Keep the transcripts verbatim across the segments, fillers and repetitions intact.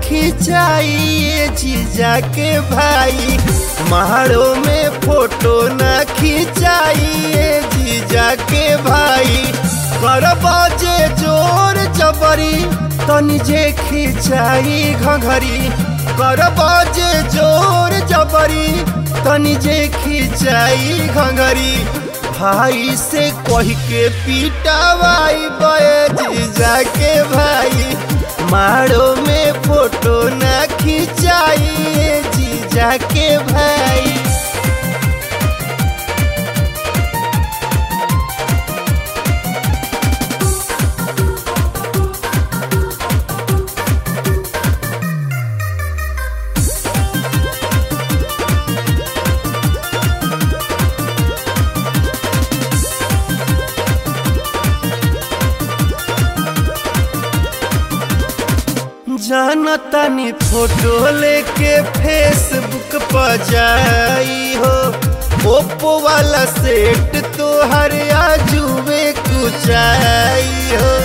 खिंचाई जीजा के भाई, मारो में फोटो न खिंचाई जीजा के भाई। कर बाजे जोर जबरी तनी जे खिंचाई घघरी, कर बाजे जोर जबरी तनी जे खिंचाई घघरी। भाई से कह के पीटावाई बे जीजा के भाई, मारो में फोटो न खिंचाई जीजा के भाई। जानतानी फोटो लेके फेसबुक पर जाई हो, ओप्पो वाला सेट तोहर आजुबे कुचाई हो।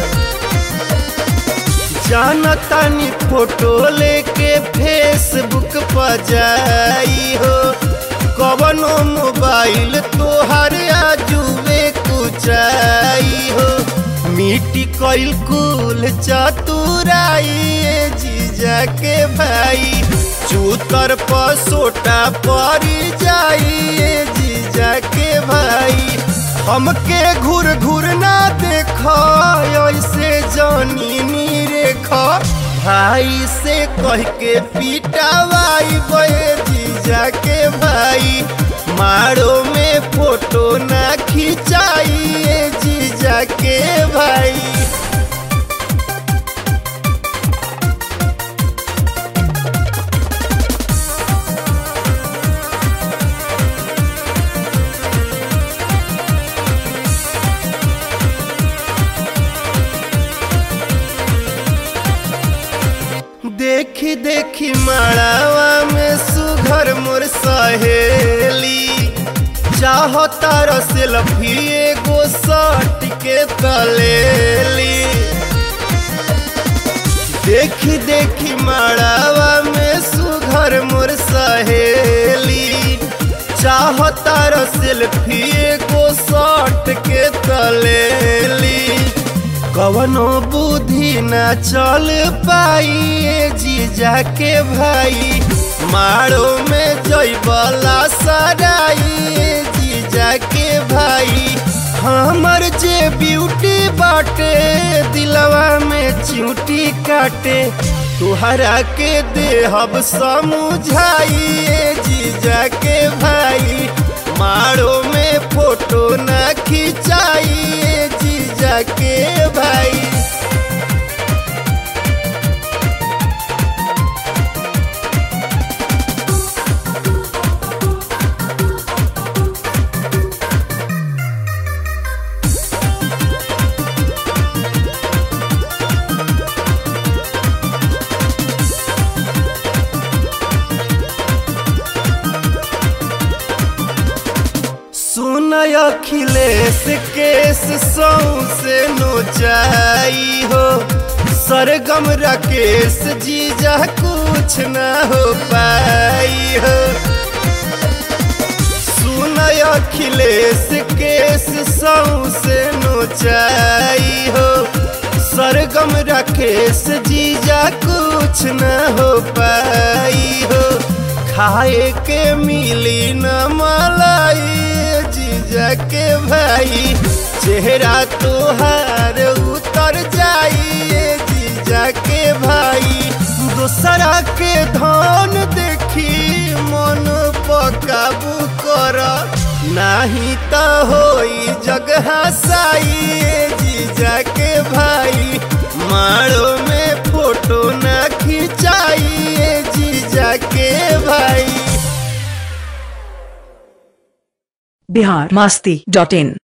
जानतानी फोटो लेके फेसबुक पर जाई हो, कवनो मोबाइल तोहर आजुबे कुचाई हो। मिट्टी कइल कुल चतुराई जीजा के भाई, चूतर पर सोटा पड़ी जाई जीजा के भाई। हमके घूर घूर ना देखो ऐसे जानी नी रेखो, भाई से कह के पीटावाई बे जीजा के भाई, मारो में फोटो ना खिंचाई जीजा के भाई। देखी देखी माड़ावा में सुघर मोर सहेली, चाहता सेल्फी एगो सट के तलेली। देखी देखी माड़ावा में सुघर मोर सहेली, चाहता सेल्फी एगो सट के तलेली। कवनो बुद्धि न चल पाई जीजा के भाई, मारो में जयबला सराई जीजा के भाई। हमर जे ब्यूटी बाटे दिलवा में चिंटी काटे, तुहरा के देहब समझाई जीजा के भाई, मारो में फोटो न खिंचाई जीजा के भाई। अखिलेश केस सौ से नोचाई हो, सरगम राकेश जीजा कुछ न हो पाई हो। सुन अखिलेश केस सौ से नोचाई हो, सरगम राकेश जीजा कुछ न हो पाई हो। खाए के मिली न मलाई जीजा के भाई, चेहरा तोहार उतर जाई जीजा के भाई। दूसरा के धन देखी मन पकाबू कर, नाही तो होई जग हसाई जीजा के भाई, मारो में फोटो न खिंचाई जीजा के भाई। बिहार मस्ती डॉट इन।